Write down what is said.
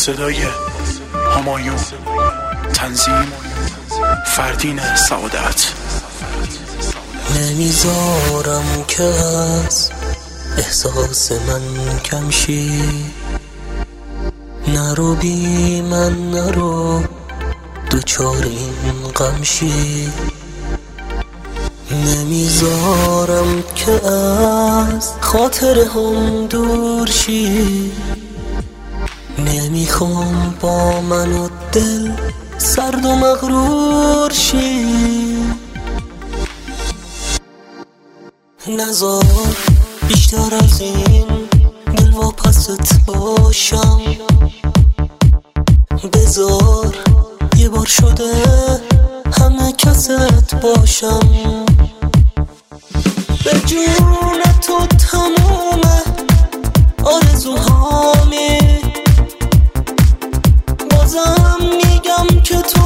صدای همایون، تنظیم فردین سعادت. نمیذارم که از احساس من کم شی، نرو بی من نرو دوچار این غم شی. نمیذارم که از خاطر هم دور شی، نمیخوام با من و دل سرد و مغرور شی. نذار بیشتر از این دل واپست باشم، بذار یه بار شده همه کست باشم. به جون تو تموم آرزوهامی، بازم میگم که تو